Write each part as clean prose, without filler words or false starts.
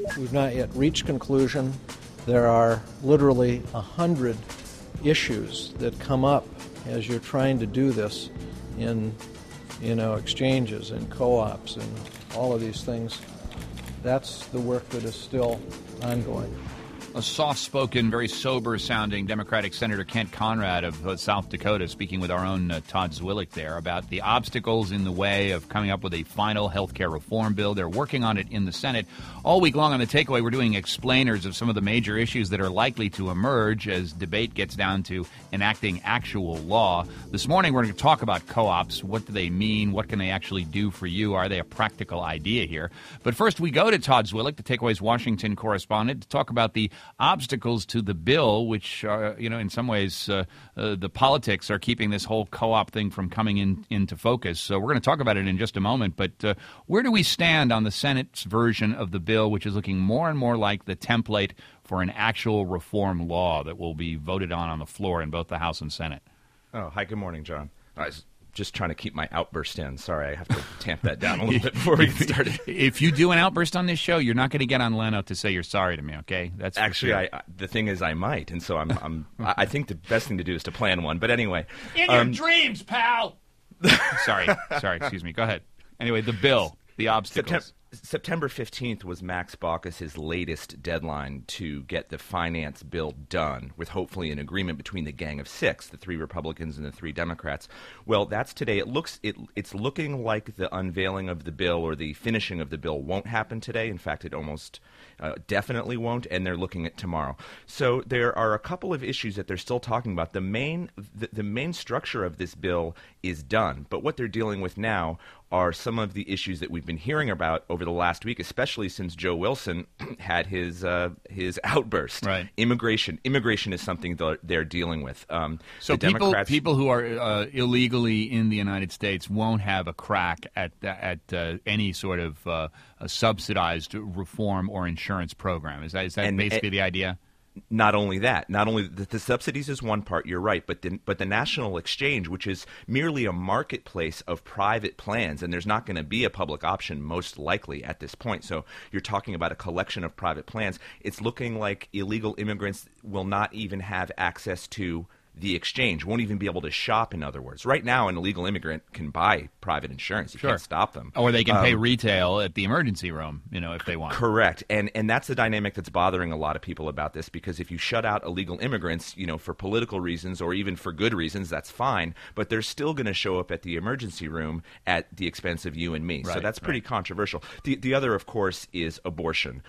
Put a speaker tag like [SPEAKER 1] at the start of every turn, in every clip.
[SPEAKER 1] We've not yet reached conclusion. There are literally 100 issues that come up as you're trying to do this in, exchanges and co-ops and all of these things. That's the work that is still ongoing.
[SPEAKER 2] A soft-spoken, very sober-sounding Democratic Senator Kent Conrad of South Dakota speaking with our own Todd Zwillich there about the obstacles in the way of coming up with a final health care reform bill. They're working on it in the Senate. All week long on The Takeaway, we're doing explainers of some of the major issues that are likely to emerge as debate gets down to enacting actual law. This morning, we're going to talk about co-ops. What do they mean? What can they actually do for you? Are they a practical idea here? But first, we go to Todd Zwillich, The Takeaway's Washington correspondent, to talk about the obstacles to the bill, which, in some ways, the politics are keeping this whole co-op thing from coming into focus. So we're going to talk about it in just a moment. But where do we stand on the Senate's version of the bill, which is looking more and more like the template for an actual reform law that will be voted on the floor in both the House and Senate?
[SPEAKER 3] Oh, hi, good morning, John. I was just trying to keep my outburst in. Sorry, I have to tamp that down a little bit before we get started.
[SPEAKER 2] If you do an outburst on this show, you're not going to get on Leno to say you're sorry to me, okay? That's
[SPEAKER 3] actually,
[SPEAKER 2] sure.
[SPEAKER 3] The thing is, I might, and so I think the best thing to do is to plan one. But anyway,
[SPEAKER 2] in your dreams, pal. Sorry, excuse me. Go ahead. Anyway, the bill, the obstacles.
[SPEAKER 3] September 15th was Max Baucus's latest deadline to get the finance bill done, with hopefully an agreement between the Gang of Six, the 3 Republicans and the 3 Democrats. Well, that's today. It's looking like the unveiling of the bill or the finishing of the bill won't happen today. In fact, it almost definitely won't, and they're looking at tomorrow. So there are a couple of issues that they're still talking about. The main structure of this bill is done, but what they're dealing with now are some of the issues that we've been hearing about over the last week, especially since Joe Wilson had his outburst.
[SPEAKER 2] Right.
[SPEAKER 3] Immigration is something that they're dealing with.
[SPEAKER 2] So people who are illegally in the United States won't have a crack at any sort of subsidized reform or insurance program. Is that basically the idea?
[SPEAKER 3] Not only that, the subsidies is one part, you're right, but the national exchange, which is merely a marketplace of private plans, and there's not going to be a public option most likely at this point. So you're talking about a collection of private plans. It's looking like illegal immigrants will not even have access to the exchange, won't even be able to shop, in other words. Right now, an illegal immigrant can buy private insurance. You can't stop them.
[SPEAKER 2] Or they can pay retail at the emergency room, if they want.
[SPEAKER 3] Correct. And that's the dynamic that's bothering a lot of people about this, because if you shut out illegal immigrants, for political reasons or even for good reasons, that's fine, but they're still going to show up at the emergency room at the expense of you and me.
[SPEAKER 2] Right,
[SPEAKER 3] so that's pretty controversial. The other, of course, is abortion,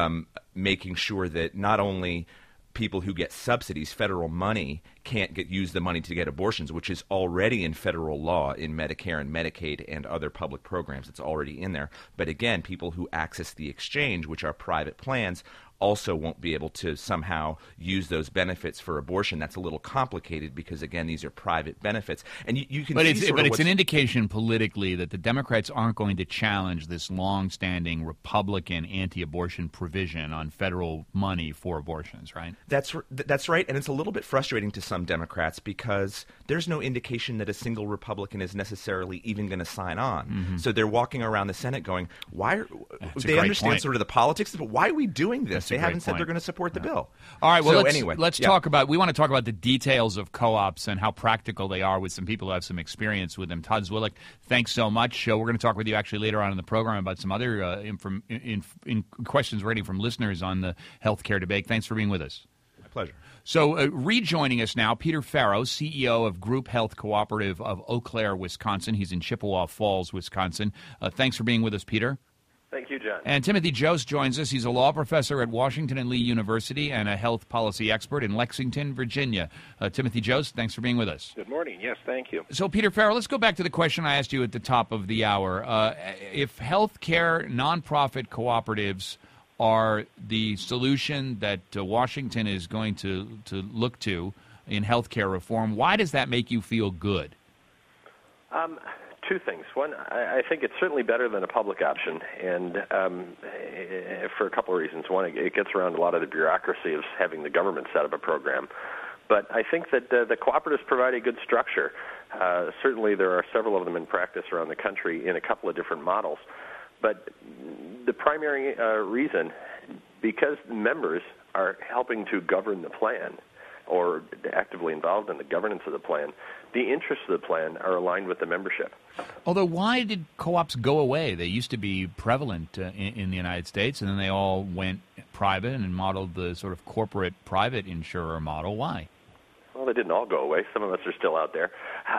[SPEAKER 3] making sure that not only people who get subsidies, federal money, can't use the money to get abortions, which is already in federal law in Medicare and Medicaid and other public programs. It's already in there. But again, people who access the exchange, which are private plans, also won't be able to somehow use those benefits for abortion. That's a little complicated because, again, these are private benefits. And you can see
[SPEAKER 2] it's an indication politically that the Democrats aren't going to challenge this long-standing Republican anti-abortion provision on federal money for abortions, right?
[SPEAKER 3] That's right, and it's a little bit frustrating to some Democrats because there's no indication that a single Republican is necessarily even going to sign on.
[SPEAKER 2] Mm-hmm.
[SPEAKER 3] So they're walking around the Senate going, they understand sort of the politics, but why are we doing this? They haven't said they're going to support the bill.
[SPEAKER 2] All right, well, let's talk about, we want to talk about the details of co-ops and how practical they are with some people who have some experience with them. Todd Zwillich, thanks so much. We're going to talk with you actually later on in the program about some other questions we're getting from listeners on the healthcare debate. Thanks for being with us.
[SPEAKER 3] My pleasure.
[SPEAKER 2] So rejoining us now, Peter Farrow, CEO of Group Health Cooperative of Eau Claire, Wisconsin. He's in Chippewa Falls, Wisconsin. Thanks for being with us, Peter.
[SPEAKER 4] Thank you, John.
[SPEAKER 2] And Timothy Jost joins us. He's a law professor at Washington and Lee University and a health policy expert in Lexington, Virginia. Timothy Jost, thanks for being with us.
[SPEAKER 4] Good morning. Yes, thank you.
[SPEAKER 2] So, Peter Farrow, let's go back to the question I asked you at the top of the hour. If healthcare nonprofit cooperatives are the solution that Washington is going to look to in healthcare reform, why does that make you feel good?
[SPEAKER 4] Two things. One, I think it's certainly better than a public option, and for a couple of reasons. One, it gets around a lot of the bureaucracy of having the government set up a program. But I think that the cooperatives provide a good structure. Certainly there are several of them in practice around the country in a couple of different models. But the primary reason, because members are helping to govern the plan or actively involved in the governance of the plan, the interests of the plan are aligned with the membership.
[SPEAKER 2] Although, why did co-ops go away? They used to be prevalent in the United States, and then they all went private and modeled the sort of corporate private insurer model. Why?
[SPEAKER 4] Well, they didn't all go away. Some of us are still out there.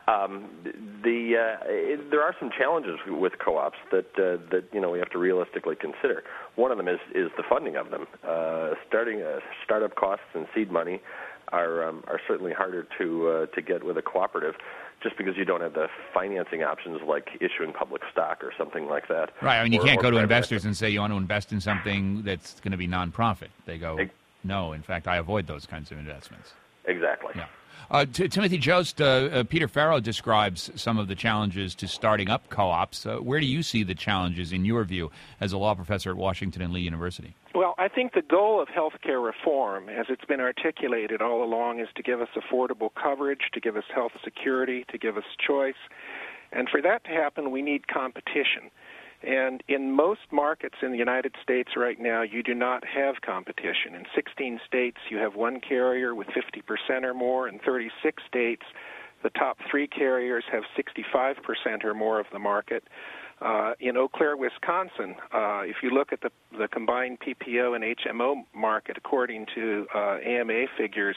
[SPEAKER 4] There are some challenges with co-ops that we have to realistically consider. One of them is the funding of them. Startup costs and seed money are certainly harder to get with a cooperative, just because you don't have the financing options like issuing public stock or something like that.
[SPEAKER 2] Right. I mean, you can't go to investors and say you want to invest in something that's going to be nonprofit. They go, no. In fact, I avoid those kinds of investments.
[SPEAKER 4] Exactly.
[SPEAKER 2] Yeah. Timothy Jost, Peter Farrow describes some of the challenges to starting up co-ops. Where do you see the challenges, in your view, as a law professor at Washington and Lee University?
[SPEAKER 5] Well, I think the goal of healthcare reform, as it's been articulated all along, is to give us affordable coverage, to give us health security, to give us choice. And for that to happen, we need competition. And in most markets in the United States right now, you do not have competition. In 16 states, you have one carrier with 50% or more. In 36 states, the top three carriers have 65% or more of the market. In Eau Claire, Wisconsin, if you look at the combined PPO and HMO market, according to AMA figures,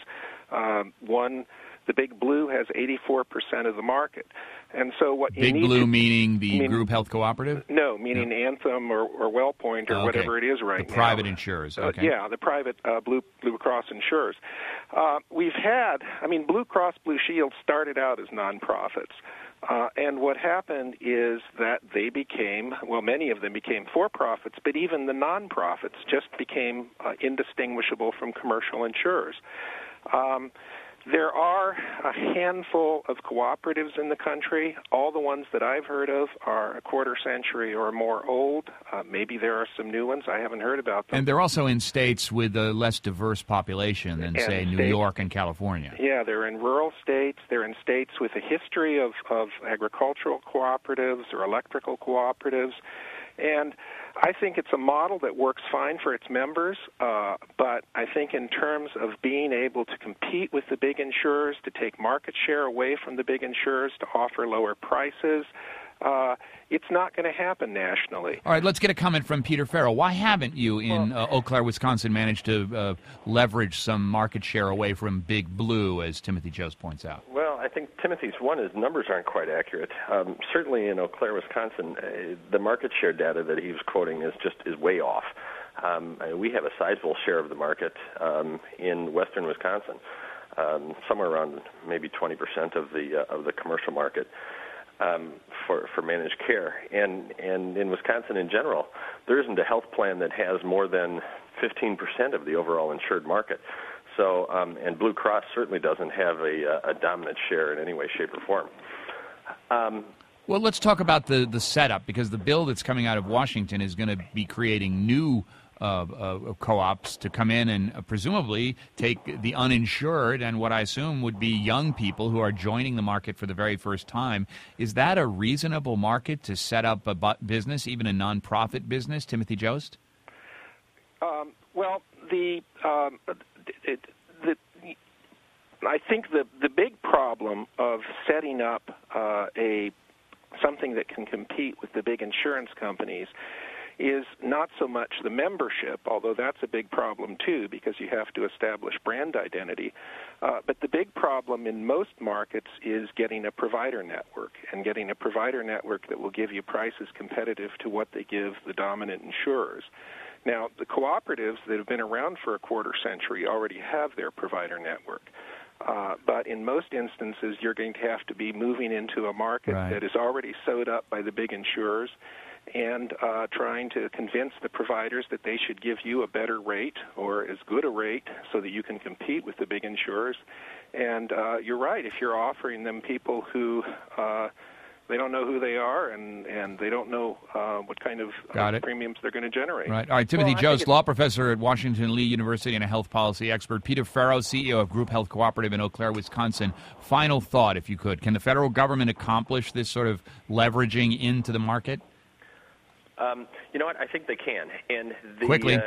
[SPEAKER 5] the Big Blue has 84% of the market. And so what you
[SPEAKER 2] Big
[SPEAKER 5] need
[SPEAKER 2] Blue meaning the group health cooperative?
[SPEAKER 5] No, meaning Anthem or WellPoint or whatever it is right now.
[SPEAKER 2] The private insurers, okay.
[SPEAKER 5] Yeah, the private Blue Cross insurers. We've had, Blue Cross Blue Shield started out as nonprofits. And what happened is that they became, many of them became for-profits, but even the nonprofits just became indistinguishable from commercial insurers. There are a handful of cooperatives in the country. All the ones that I've heard of are a quarter century or more old. Maybe there are some new ones. I haven't heard about them.
[SPEAKER 2] And they're also in states with a less diverse population than, say, New York and California.
[SPEAKER 5] Yeah, they're in rural states. They're in states with a history of agricultural cooperatives or electrical cooperatives. And I think it's a model that works fine for its members, but I think in terms of being able to compete with the big insurers, to take market share away from the big insurers, to offer lower prices, it's not going to happen nationally.
[SPEAKER 2] All right, let's get a comment from Peter Farrow. Why haven't you in Eau Claire, Wisconsin, managed to leverage some market share away from Big Blue, as Timothy Jost points out?
[SPEAKER 4] Well, I think Timothy's his numbers aren't quite accurate. Certainly in Eau Claire, Wisconsin, the market share data that he was quoting is way off. We have a sizable share of the market in western Wisconsin, somewhere around maybe 20% of the commercial market. For managed care. And in Wisconsin in general, there isn't a health plan that has more than 15% of the overall insured market. So, and Blue Cross certainly doesn't have a dominant share in any way, shape, or form.
[SPEAKER 2] Well, let's talk about the setup, because the bill that's coming out of Washington is going to be creating new co-ops to come in and presumably take the uninsured and what I assume would be young people who are joining the market for the very first time. Is that a reasonable market to set up a business, even a nonprofit business, Timothy Jost?
[SPEAKER 5] I think the big problem of setting up something that can compete with the big insurance companies is not so much the membership, although that's a big problem too, because you have to establish brand identity. But the big problem in most markets is getting a provider network, and getting a provider network that will give you prices competitive to what they give the dominant insurers. Now, the cooperatives that have been around for a quarter century already have their provider network. But in most instances, you're going to have to be moving into a market that is already sewed up by the big insurers, and trying to convince the providers that they should give you a better rate or as good a rate so that you can compete with the big insurers. And you're right, if you're offering them people who they don't know who they are and they don't know what kind of premiums they're going to generate.
[SPEAKER 2] Right. All right, Timothy Jost, law professor at Washington Lee University and a health policy expert. Peter Farrow, CEO of Group Health Cooperative in Eau Claire, Wisconsin. Final thought, if you could. Can the federal government accomplish this sort of leveraging into the market?
[SPEAKER 4] You know what? I think they can. And
[SPEAKER 2] Quickly.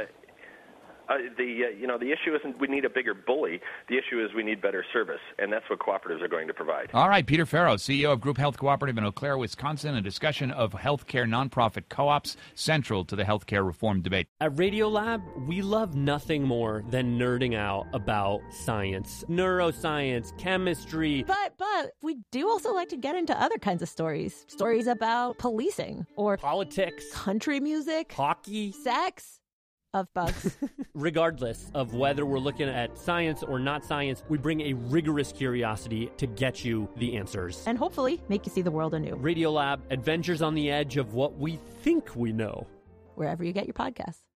[SPEAKER 4] The issue isn't we need a bigger bully. The issue is we need better service, and that's what cooperatives are going to provide.
[SPEAKER 2] All right, Peter Farrow, CEO of Group Health Cooperative in Eau Claire, Wisconsin, a discussion of healthcare nonprofit co-ops central to the healthcare reform debate.
[SPEAKER 6] At Radiolab, we love nothing more than nerding out about science, neuroscience, chemistry.
[SPEAKER 7] But we do also like to get into other kinds of stories. Stories about policing or
[SPEAKER 6] Politics,
[SPEAKER 7] country music,
[SPEAKER 6] hockey,
[SPEAKER 7] sex. Of bugs.
[SPEAKER 6] Regardless of whether we're looking at science or not science, we bring a rigorous curiosity to get you the answers.
[SPEAKER 7] And hopefully make you see the world anew.
[SPEAKER 6] Radiolab, adventures on the edge of what we think we know.
[SPEAKER 7] Wherever you get your podcasts.